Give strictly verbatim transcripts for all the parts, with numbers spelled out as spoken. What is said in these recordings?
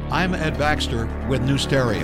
I'm Ed Baxter with Newsteria.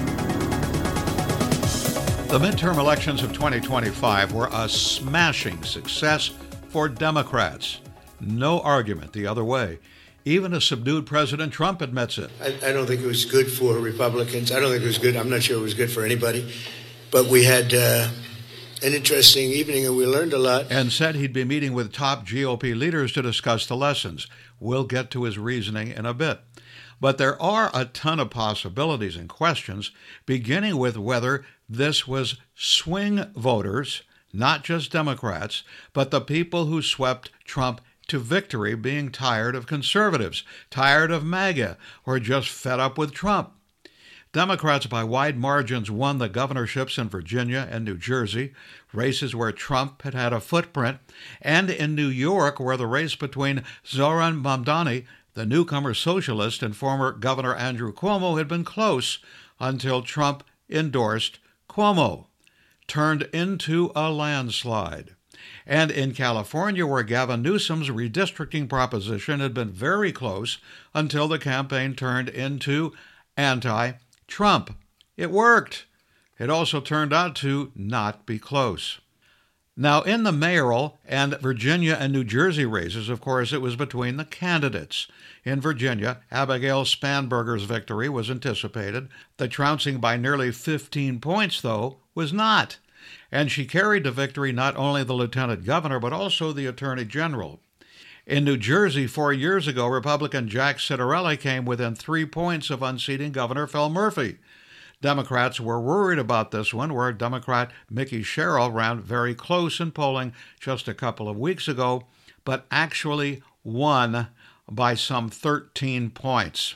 The midterm elections of twenty twenty-five were a smashing success for Democrats. No argument the other way. Even a subdued President Trump admits it. I, I don't think it was good for Republicans. I don't think it was good. I'm not sure it was good for anybody. But we had uh, an interesting evening and we learned a lot. And said he'd be meeting with top G O P leaders to discuss the lessons. We'll get to his reasoning in a bit. But there are a ton of possibilities and questions, beginning with whether this was swing voters, not just Democrats, but the people who swept Trump to victory being tired of conservatives, tired of MAGA, or just fed up with Trump. Democrats by wide margins won the governorships in Virginia and New Jersey, races where Trump had had a footprint, and in New York, where the race between Zohran Mamdani, the newcomer socialist, and former Governor Andrew Cuomo had been close until Trump endorsed Cuomo, turned into a landslide. And in California, where Gavin Newsom's redistricting proposition had been very close until the campaign turned into anti-Trump. It worked. It also turned out to not be close. Now, in the mayoral and Virginia and New Jersey races, of course, it was between the candidates. In Virginia, Abigail Spanberger's victory was anticipated. The trouncing by nearly fifteen points, though, was not. And she carried to victory not only the lieutenant governor, but also the attorney general. In New Jersey, four years ago, Republican Jack Ciattarelli came within three points of unseating Governor Phil Murphy. Democrats were worried about this one, where Democrat Mickey Sherrill ran very close in polling just a couple of weeks ago, but actually won by some thirteen points.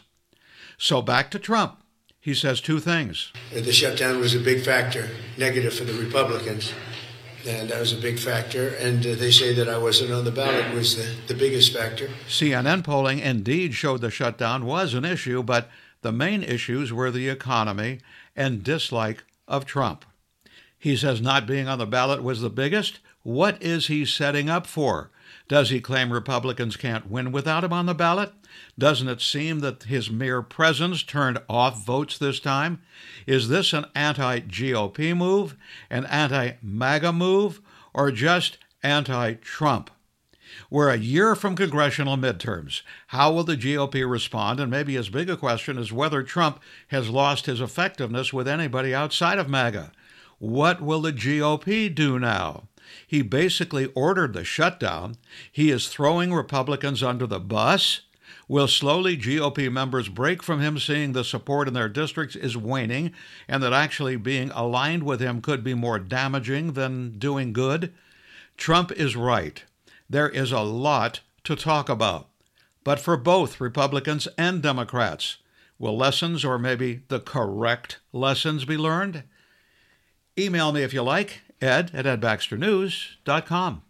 So back to Trump. He says two things. The shutdown was a big factor, negative for the Republicans, and that was a big factor. And uh, they say that I wasn't on the ballot was the, the biggest factor. C N N polling indeed showed the shutdown was an issue, but the main issues were the economy and dislike of Trump. He says not being on the ballot was the biggest. What is he setting up for? Does he claim Republicans can't win without him on the ballot? Doesn't it seem that his mere presence turned off votes this time? Is this an anti-G O P move, an anti-MAGA move, or just anti-Trump? We're a year from congressional midterms. How will the G O P respond? And maybe as big a question is whether Trump has lost his effectiveness with anybody outside of MAGA. What will the G O P do now? He basically ordered the shutdown. He is throwing Republicans under the bus. Will slowly G O P members break from him, seeing the support in their districts is waning and that actually being aligned with him could be more damaging than doing good? Trump is right. There is a lot to talk about. But for both Republicans and Democrats, will lessons, or maybe the correct lessons, be learned? Email me if you like, ed at ed baxter news dot com.